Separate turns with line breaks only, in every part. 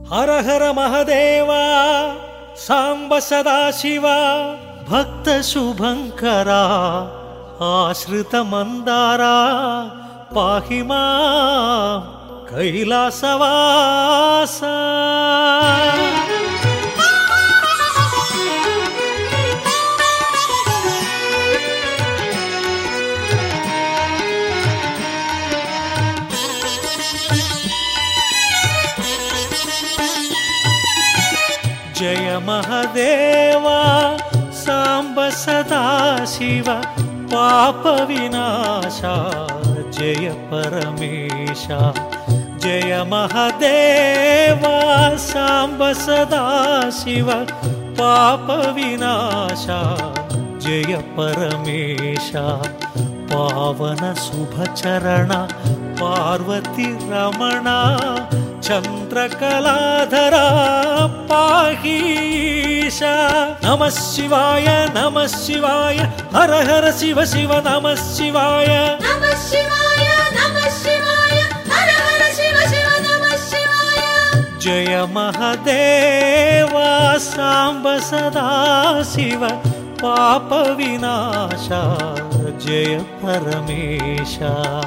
హర హర మహదేవా సాంబ సదాశివ భక్త శుభంకరా ఆశ్రిత మందారా పాహి మాం కైలాసవాస. జయ మహదేవా సాంబ సదాశివ పాప వినాశ జయ పరమేశ. జయ మహదేవా సాంబ సదాశివ పాప వినాశ జయ పరమేశ. పావన శుభచరణ పార్వతి రమణ చంద్రకళాధరా పాహీశ. నమః శివాయ నమః శివాయ హర హర శివ శివ నమః శివాయ.
నమః శివాయ నమః శివాయ హర హర శివ శివ నమః శివాయ.
జయ మహదేవా సాంబ సదాశివ పాప వినాశ జయ పరమేశ.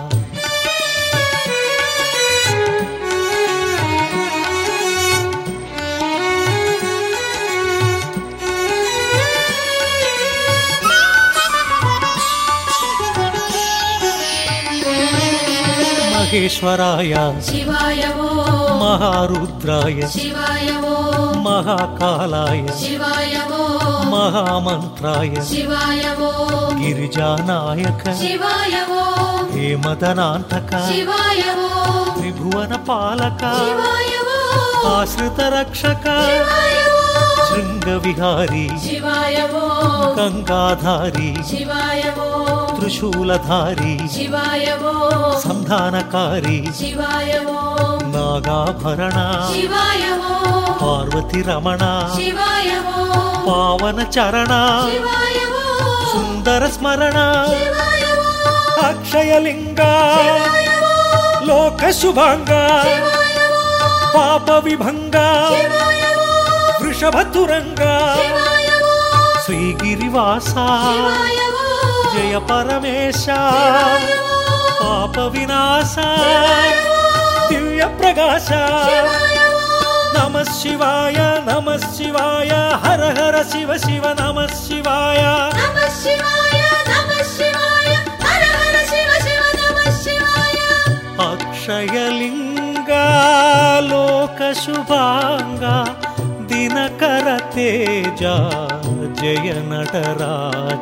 మహేశ్వరాయ
శివాయ ఓం
మహారుద్రాయ
శివాయ ఓం
మహాకాలాయ
శివాయ ఓం
మహామంత్రాయ
శివాయ ఓం
గిరిజానాయక
శివాయ ఓం
హేమదనాంతక
శివాయ ఓం
త్రిభువన పాలక
శివాయ ఓం
ఆశ్రిత రక్షక
శివాయ ఓం
శృంగ విహారీ
శివాయ ఓం
గంగాధారి
శివాయ ఓం
త్రిశూలధారి
శివాయ ఓం
సంధానకారి
శివాయ ఓం
నాగాభరణ
శివాయ ఓం
పార్వతి రమణ
శివాయ ఓం
పావన చరణ
శివాయ ఓం
సుందర స్మరణ
శివాయ ఓం
అక్షయలింగ
శివాయ ఓం
లోక శుభాంగ
శివాయ ఓం
పాప విభంగ
శివాయ ఓం
వృషభతురంగ
శివాయ ఓం
శ్రీగిరివాస
శివాయ ఓం
జయ పరమేశ
శివాయ ఓం
పాప వినాశ
శివాయ ఓం
దివ్య ప్రకాశ.
శివాయ ఓం
నమః శివాయ నమః శివాయ హర హర శివ శివ నమః శివాయ.
నమః శివాయ నమః శివాయ హర హర శివ శివ నమః శివాయ.
అక్షయలింగ లోక శుభాంగ దినకర తేజ జయ నటరాజ.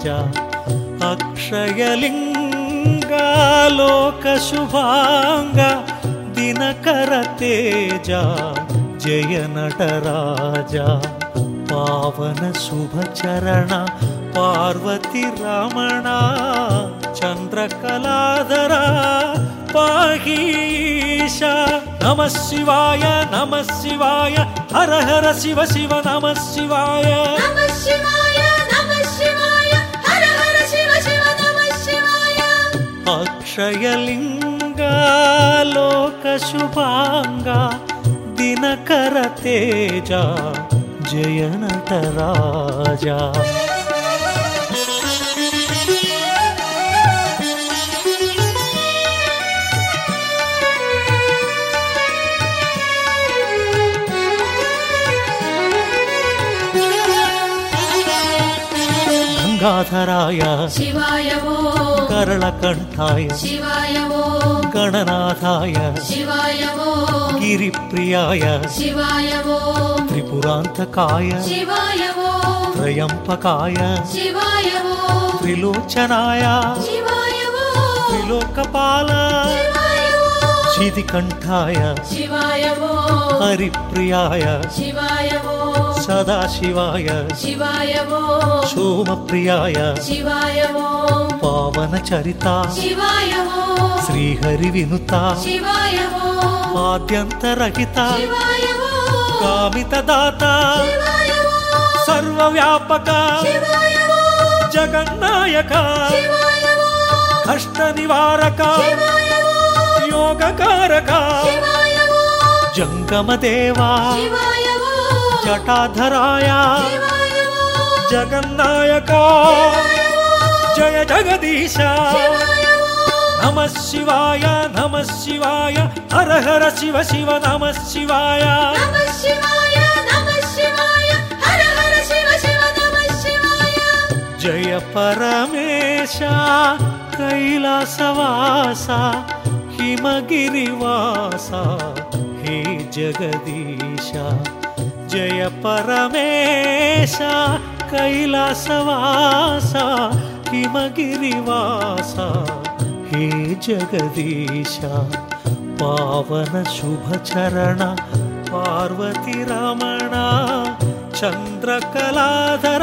అక్షయలింగ లోక శుభాంగ దినకర తేజ జయ నటరాజ. పావన శుభచరణ పార్వతి రమణ చంద్రకళాధరా పాహీశ. నమః శివాయ నమః శివాయ హర హర శివ శివ నమః శివాయ.
నమః శివాయ నమః శివాయ హర హర శివ శివ నమః శివాయ.
అక్షయలింగ లోక శుభాంగ దినకర తేజ జయ నటరాజ. గంగాధరాయ
శివాయ ఓం
కరళకంఠాయ
శివాయ ఓం
గణనాథాయ
శివాయ ఓం
గిరిప్రియాయ
శివాయ ఓం
త్రిపురాంతకాయ
శివాయ ఓం
త్రయంపకాయ
శివాయ ఓం
త్రిలోచనాయ
శివాయ ఓం
త్రిలోకపాల
శివాయ ఓం
శితికంఠాయ
శివాయ ఓం
హరిప్రియాయ
శివాయ ఓం
సదాశివాయ
శివాయ ఓం
సోమప్రియాయ
శివాయ ఓం
పావన చరిత
శివాయ ఓం
శ్రీహరి వినుత
శివాయ ఓం
ఆద్యంతరహిత
శివాయ ఓం
కామిత దాత
శివాయ ఓం
సర్వవ్యాపక
శివాయ ఓం
జగన్నాయక
శివాయ ఓం
కష్ట నివారక
శివాయ ఓం
యోగకారక
శివాయ ఓం
జంగమదేవా
శివాయ ఓ
జటాధరాయ
శివాయ ఓ
జగన్నాయక జయ జగదీశ నమః శివాయ నమః శివాయ హర హర శివ శివ నమః శివాయ
నమః శివాయ నమః శివాయ హర హర శివ శివ నమః శివాయ
జయ పరమేశ కైలాసవాస హిమగిరివాస హే జగదీశ జయ పరమేశ కైలాసవాస హిమగిరివాస హే జగదీశ పావన శుభచరణ పార్వతి రమణ చంద్రకళాధర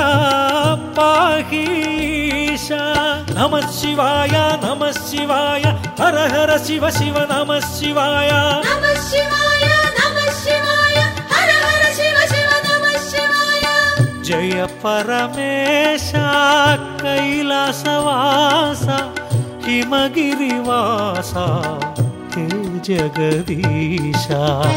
పాహీశ నమః శివాయ నమః శివాయ హర హర శివ శివ నమః శివాయ
నమః శివాయ నమః శివాయ హర హర శివ శివ నమః శివాయ
జయ పరమేశ కైలాసవాస హిమగిరివాస హే జగదీశ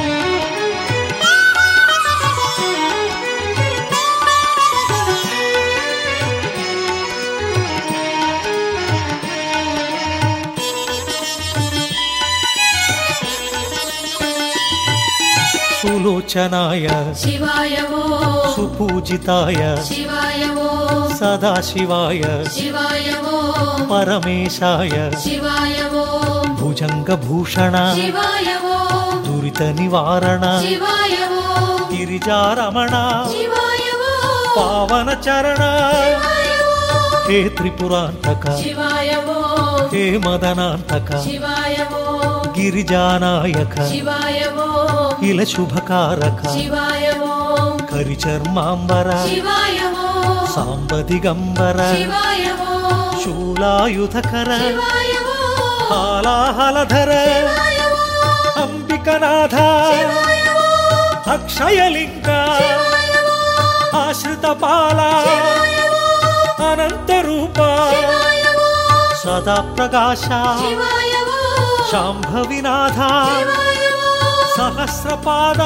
సులోచనాయ
శివాయ ఓ
సుపూజితాయ
శివాయ ఓ
సదాశివాయ
శివాయ ఓ
పరమేశాయ
శివాయ ఓ
భుజంగభూషణ
శివాయ ఓ
దురిత నివారణ
శివాయ ఓ
గిరిజారమణ
శివాయ ఓ
పావన చరణ
శివాయ ఓ
హే త్రిపురాంతక
శివాయ ఓ
హే మదనాంతక
శివాయ ఓ
గిరిజానాయక
శివాయ ఓ
ఇల శుభకారక
శివాయ ఓ
కరిచర్మాంబర
శివాయ ఓ
సాంబదిగంబర
శివాయ ఓ
శూలాయుధకర
శివాయ ఓ
హాలాహలధర
శివాయ ఓ
అంబికనాథ
శివాయ ఓ
అక్షయలింగ
శివాయ ఓ
ఆశ్రిత పాల
శివాయ ఓ
అనంత రూప
శివాయ ఓ
సదా ప్రకాశ
శివాయ ఓ
శాంభవినాథ
శివాయ ఓ
సహస్రపాద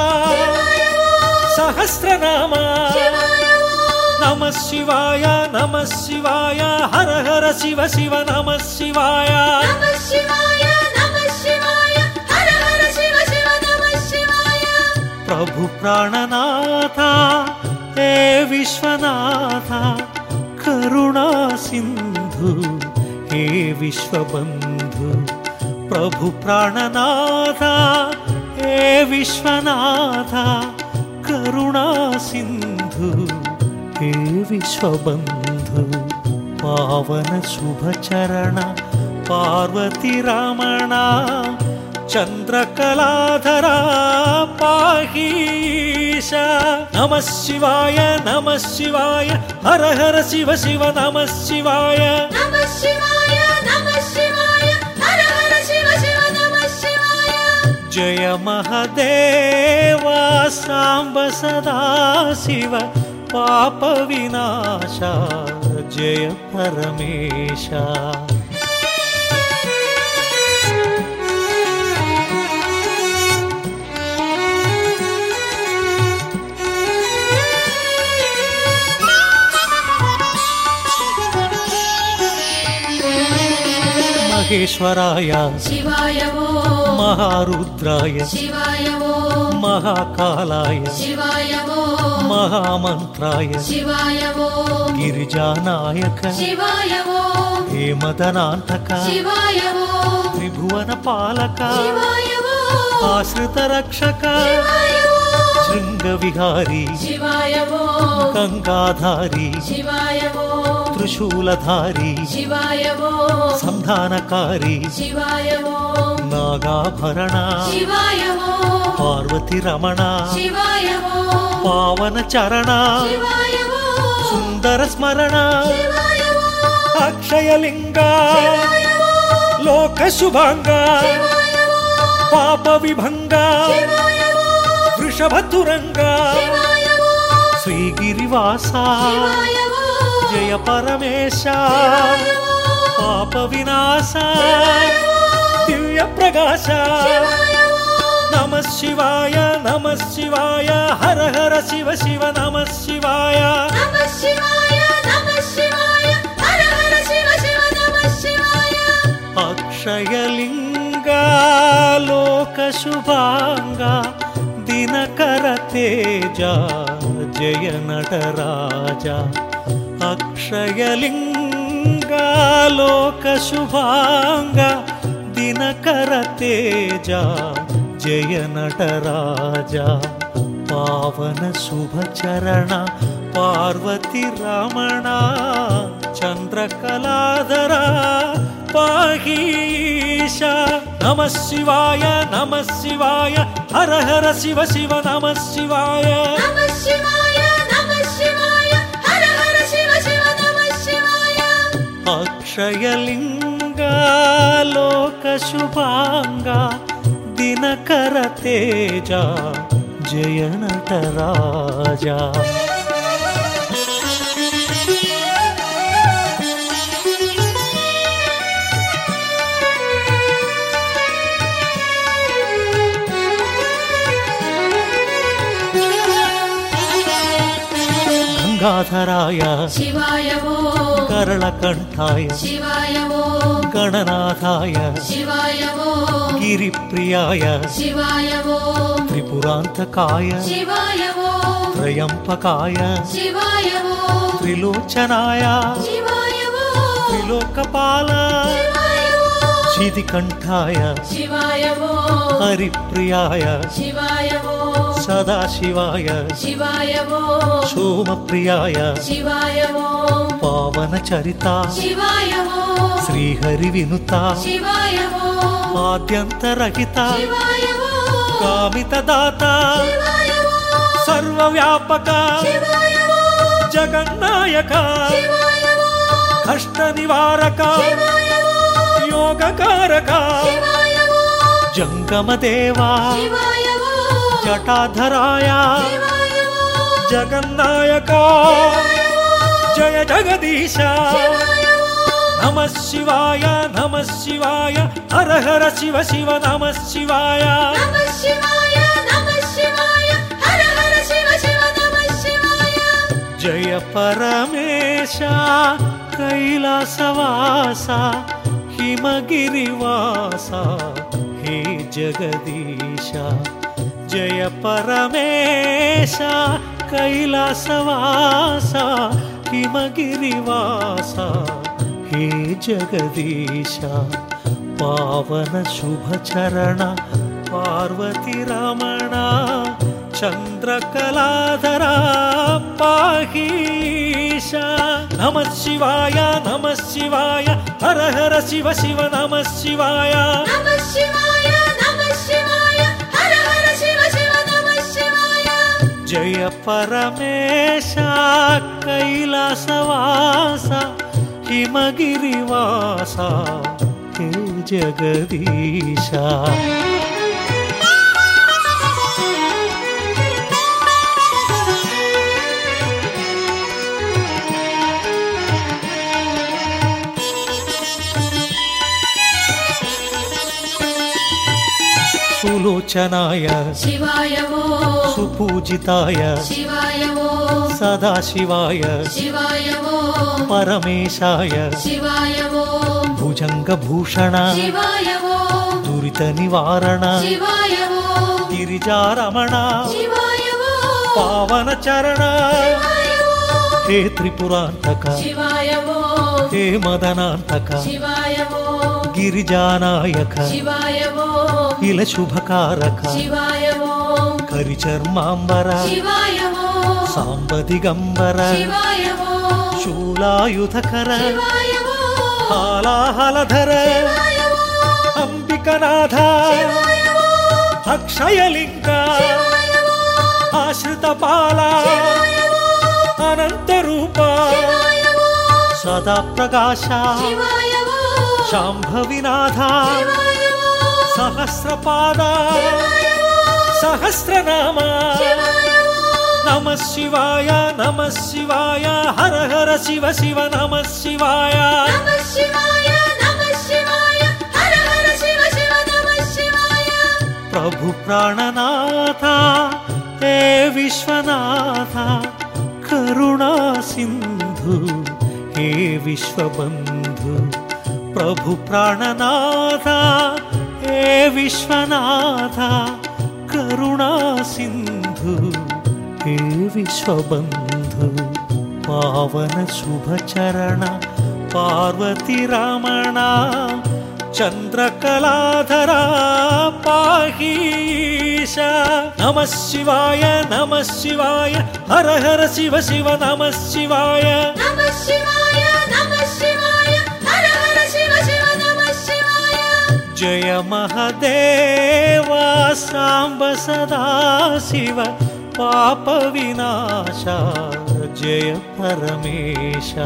సహస్రనామ
శివాయ ఓ
నమః శివాయ నమః శివాయ హర హర శివ శివ నమః శివాయ
నమః శివాయ నమః శివాయ హర హర శివ శివ నమః శివాయ
ప్రభు ప్రాణనాథ హే విశ్వనాథ కరుణా సింధు హే విశ్వబంధు ప్రభు ప్రాణనాథ హే విశ్వనాథ కరుణా సింధు హే విశ్వబంధు పావన శుభచరణ పార్వతి రమణ చంద్రకళాధర పాహీశ నమః శివాయ నమః శివాయ హర హర శివ శివ నమః శివాయ
నమః శివాయ నమః శివాయ హర హర శివ శివ నమః శివాయ
జయ మహదేవ సాంబ సదా శివ పాప వినాశ జయ పరమేశ మహేశ్వరాయ
శివాయ ఓ
మహారుద్రాయ
శివాయ ఓ
మహాకాలాయ
శివాయ ఓ
మహామంత్రాయ
శివాయ ఓ
గిరిజానాయక
శివాయ ఓ
హేమదనాంతక
శివాయ ఓ
త్రిభువన పాలక
శివాయ ఓ
ఆశ్రిత రక్షక
శివాయ ఓ
శృంగ విహారీ
శివాయ ఓ
గంగాధారి
శివాయ ఓ
త్రిశూలధారి
శివాయ ఓ
సంధానకారి
శివాయ ఓ
నాగాభరణ
శివాయ ఓ
పార్వతి రమణ
శివాయ ఓ
పావన చరణ
శివాయ ఓ
సుందర స్మరణ
శివాయ ఓ
అక్షయలింగ
శివాయ ఓ
లోక శుభాంగ
శివాయ ఓ
పాప విభంగ
శివాయ ఓ
వృషభతురంగ
శివాయ ఓ
శ్రీగిరివాస
శివాయ ఓ
జయ పరమేశ
శివాయ ఓ
పాప వినాశ
శివాయ ఓ
దివ్య ప్రకాశ
శివాయ ఓ
నమః శివాయ నమః శివాయ హర హర శివ శివ నమః శివాయ
నమః శివాయ నమః శివాయ హర హర శివ శివ నమః శివాయ
అక్షయలింగా లోక శుభాంగా దినకర తేజ జయ నటరాజ అక్షయలింగా లోక శుభాంగా దినకర తేజ జయ నటరాజ పావన శుభచరణ పార్వతి రమణ చంద్రకళాధర పాహీశ నమః శివాయ నమః శివాయ హర హర శివ శివ నమః శివాయ
నమః శివాయ నమః శివాయ హర హర శివ శివ నమః శివాయ
అక్షయలింగా లోక శుభాంగా దినకర తేజ జయ నటరాజా గంగాధరాయ
శివాయ ఓం
కరళకంఠాయ
శివాయ ఓం
గణనాథాయ
శివాయ ఓం
గిరిప్రియాయ
శివాయ ఓం
త్రిపురాంతకాయ
శివాయ ఓం
త్రయంపకాయ
శివాయ ఓం
త్రిలోచనాయ
శివాయ ఓం
త్రిలోకపాల
శివాయ ఓం
శితికంఠాయ
శివాయ ఓం
హరిప్రియాయ
శివాయ ఓం
సదాశివాయ
శివాయ ఓం
సోమప్రియాయ
శివాయ ఓం
పావన చరిత
శివాయ ఓం
శ్రీహరి వినుత
శివాయ ఓం
ఆద్యంతరహిత
శివాయ ఓం
కామిత దాత
శివాయ ఓం
సర్వవ్యాపక
శివాయ ఓం
జగన్నాయక
శివాయ ఓం
కష్ట నివారక
శివాయ ఓం
యోగకారక
శివాయ ఓం
జంగమదేవా
శివాయ ఓం
జటాధరాయ
శివాయ ఓం
జగన్నాయక జయ జగదీశ
శివాయ ఓం
నమః శివాయ నమః శివాయ హర హర శివ శివ నమః శివాయ
నమః శివాయ నమః శివాయ హర హర శివ శివ నమః శివాయ
జయ పరమేశ కైలాసవాస హిమగిరివాస హే జగదీశ జయ పరమేశ కైలాసవాస హిమగిరివాస హే జగదీశ పావన శుభచరణ పార్వతి రమణ చంద్రకళాధర పాహీశ నమః శివాయ నమః శివాయ హర హర శివ శివ నమః శివాయ
నమః శివాయ నమః శివాయ హర హర శివ శివ నమః శివాయ
జయ పరమేశ కైలాసవాస హిమగిరివాస హే జగదీశ సులోచనాయ
శివాయ ఓం
సుపూజితాయ
శివాయ ఓం
సదాశివాయ
శివాయ ఓం
పరమేశాయ
శివాయ ఓం
భుజంగభూషణ
శివాయ ఓం
దురిత నివారణ
శివాయ ఓం
గిరిజారమణ
శివాయ ఓం
పావన చరణ
శివాయ ఓం
హే త్రిపురాంతక
శివాయ ఓం
హే మదనాంతక
శివాయ ఓం
గిరిజానాయక
శివాయ ఓం
ఇల శుభకారక
శివాయ ఓం
కరిచర్మాంబర
శివాయ ఓం
సాంబదిగంబర
శివాయ ఓం
శూలాయుధకర
శివాయ ఓం
హాలాహలధర
శివాయ ఓం
అంబికనాథ
శివాయ ఓం
అక్షయలింగ
శివాయ ఓం
ఆశ్రితపాల
శివాయ ఓం
అనంతరూప
శివాయ ఓం
సదా ప్రకాశ
శివాయ ఓం
శాంభవినాథ
శివాయ ఓం
సహస్రపాద
శివాయ ఓం
సహస్రనామ
శివాయ ఓం
నమః శివాయ నమః శివాయ హర హర శివ శివ నమః శివాయ
నమః శివాయ నమః శివాయ హర హర శివ శివ నమః శివాయ
प्रभु प्राणनाथ हे विश्वनाथ करुणा सिंधु हे विश्वबंधु प्रभु प्राणनाथ हे विश्वनाथ करुणा सिंधु हे विश्वबंधु पावन शुभचरण पार्वती रमण चंद्रकलाधरा पाहीश नमः शिवाय हर हर शिव शिव नमः शिवाय
नमः शिवाय हर हर शिव शिव नमः शिवाय
जय महादेवा सांब सदा शिव पाप विनाशा जय परमेशा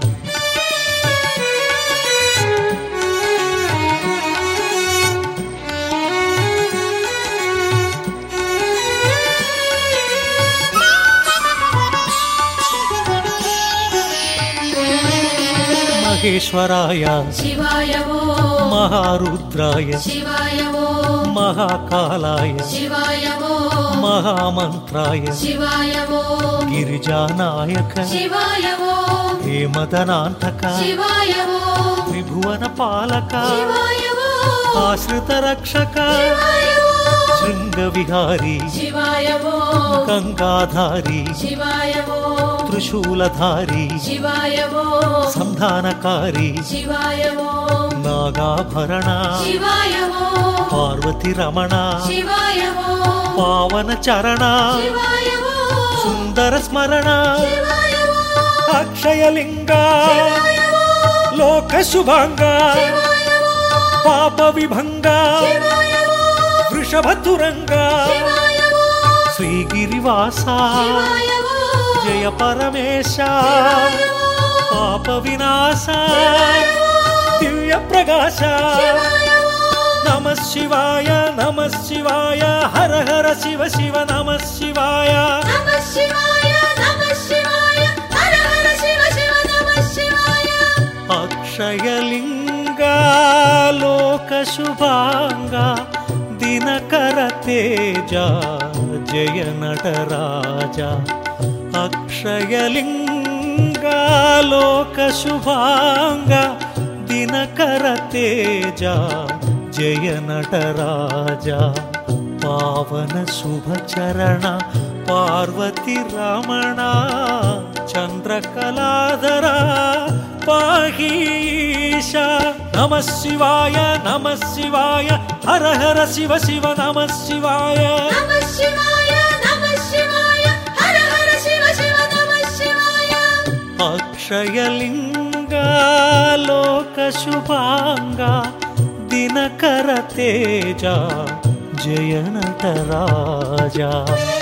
महेश्वराय
शिवाय वो
महारुद्राय
शिवाय वो
महाकालाय
शिवाय वो
महामंत्राय
शिवाय वो
गिरिजानायक
शिवाय वो
हेमदनांतक
शिवाय वो
त्रिभुवन पालक
शिवाय वो
आश्रित रक्षक
शिवाय वो
शृंग विहारी
शिवाय वो
गंगाधारी
शिवाय वो
त्रिशूलधारी
शिवाय वो
संधानकारी
शिवाय वो
नागाभरण
शिवाय वो
पार्वती रमण
शिवाय वो
पावन चरण
शिवाय वो
सुंदर स्मरण
शिवाय वो
अक्षयलिंग
शिवाय वो
लोक शुभांग
शिवाय वो
पाप विभंग
शिवाय वो
वृषभतुरंग
शिवाय वो
श्रीगिरिवासा
शिवाय वो
जय परमेश
शिवाय वो
पाप विनाश
शिवाय वो
दिव्य प्रकाश
शिवाय वो
नमः शिवाय हर हर शिव शिव नमः शिवाय
नमः शिवाय हर हर शिव शिव नमः शिवाय
अक्षयलिंग लोक शुभांग दिनकर तेज जय नटराजा अक्षयलिंग लोक शुभांग दिनकर तेज जय नटराजा पावन शुभचरण पार्वती रमण चंद्रकलाधरा पाहीश नमः शिवाय हर हर शिव शिव नमः शिवाय
नमः शिवाय हर हर शिव शिव नमः शिवाय
अक्षयलिंग लोक शुभांग दिनकर तेज जय नटराजा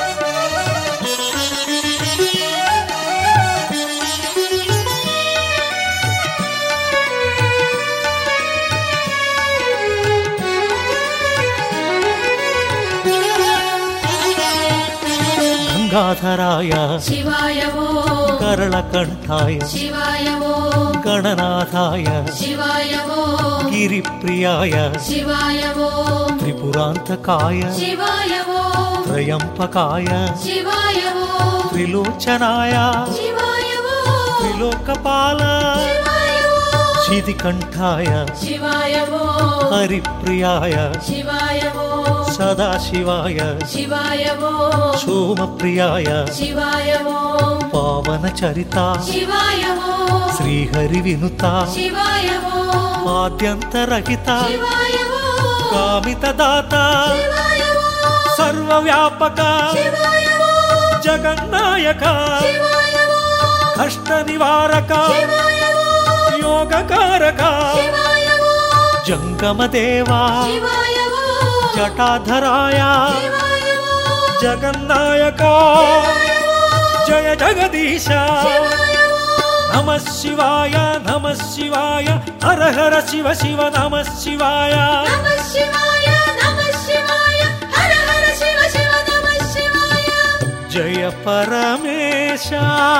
गंगाधराय
शिवाय वो
करलकंठाय
शिवाय वो
गणनाथाय
शिवाय वो
गिरिप्रियाय
शिवाय वो
त्रिपुरांतकाय
शिवाय वो
त्रयंपकाय
शिवाय वो
त्रिलोचनाय
शिवाय वो
त्रिलोकपाल
शिवाय वो
शितिकंठाय
शिवाय वो
हरिप्रियाय
शिवाय वो
सदाशिवाय
शिवाय वो
सोमप्रियाय
शिवाय वो
पावनचरिता
शिवाय वो
श्रीहरि विनुता
शिवाय वो
आद्यन्तरहिता
शिवाय वो
कामितदाता
शिवाय वो
सर्वव्यापक
शिवाय वो
जगन्नायक
शिवाय वो
कष्टनिवारक
शिवाय वो
योगकारक
शिवाय वो
जंगमदेवा
शिवाय वो
जटाधराय
शिवाय वो
जगन्नायक जय जगदीश
शिवाय वो
नमः शिवाय हर हर शिव शिव नमः शिवाय
नमः शिवाय हर हर शिव शिव नमः शिवाय
जय परमेश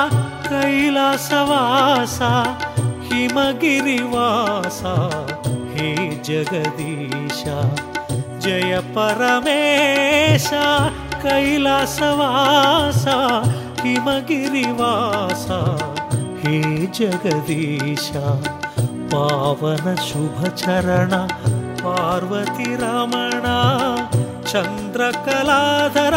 कैलासवासा हिमगिरिवासा हे जगदीश జయ పరమేశ కైలాసవాస హిమగిరివాస హే జగదీశ పావన శుభచరణ పార్వతి రమణ చంద్రకళాధర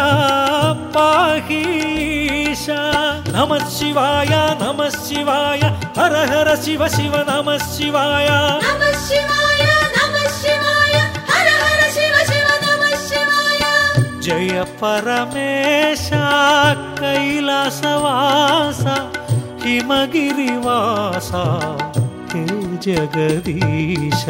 పాహీశ నమః శివాయ నమః శివాయ హర హర శివ శివ నమః శివాయ
నమః శివాయ నమః శివాయ హర హర శివ శివ నమః శివాయ
జయ పరమేశ కైలాసవాస హిమగిరివాస హే జగదీశ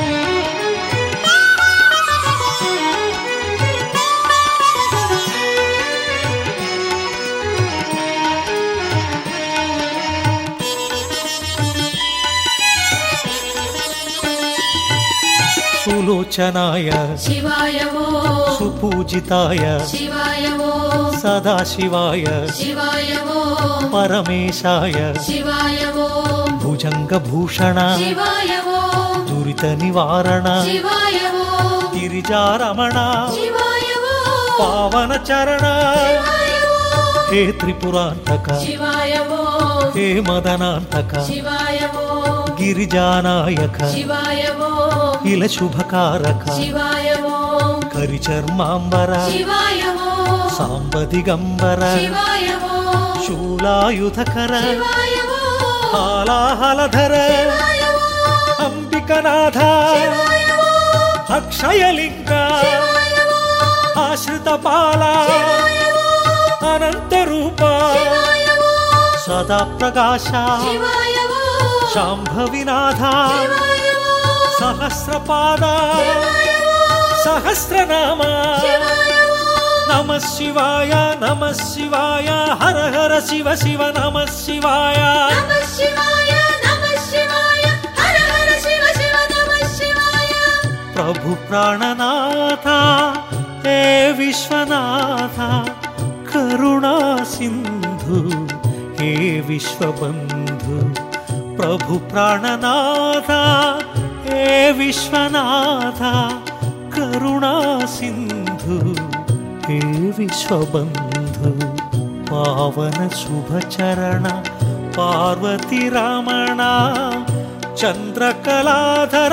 సులోచనాయ
శివాయ ఓం
సుపూజితాయ
శివాయ ఓం
సదాశివాయ
శివాయ ఓం
పరమేశాయ
శివాయ ఓం
భుజంగభూషణ
శివాయ ఓం
దురిత నివారణ
శివాయ ఓం
గిరిజారమణ
శివాయ ఓం
పావన చరణ
శివాయ ఓం
హే త్రిపురాంతక
శివాయ ఓం
హే మదనాంతక
శివాయ ఓం
గిరిజానాయక
శివాయ ఓం
ఇల శుభకారక
శివాయ ఓం
కరిచర్మాంబర
శివాయ ఓం
సాంబదిగంబర
శివాయ ఓం
శూలాయుధకర
శివాయ ఓం
హాలాహలధర
శివాయ ఓం
అంబికనాథ
శివాయ ఓం
అక్షయలింగ
శివాయ ఓం
ఆశ్రితపాల
శివాయ ఓం
అనంతరూప
శివాయ ఓం
సదా ప్రకాశ
శివాయ ఓం
శాంభవినాథ
శివాయ ఓం
సహస్రపాద
శివాయ ఓం
సహస్రనామ
శివాయ ఓం
నమః శివాయ నమః శివాయ హర హర శివ శివ నమః శివాయ
నమః శివాయ నమః శివాయ హర హర శివ శివ నమః శివాయ
ప్రభు ప్రాణనాథ హే విశ్వనాథ కరుణా సింధు హే విశ్వబంధు ప్రభు ప్రాణనాథ హే విశ్వనాథ కరుణా సింధు హే విశ్వబంధు పావన శుభచరణ పార్వతి రమణ చంద్రకళాధర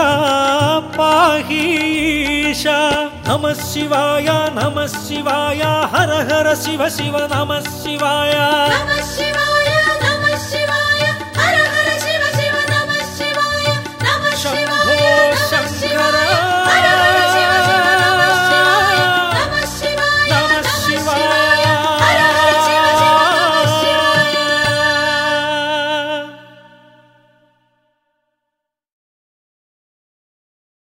పాహీశ నమః శివాయ నమః శివాయ హర హర శివ శివ నమః శివాయ
నమః శివాయ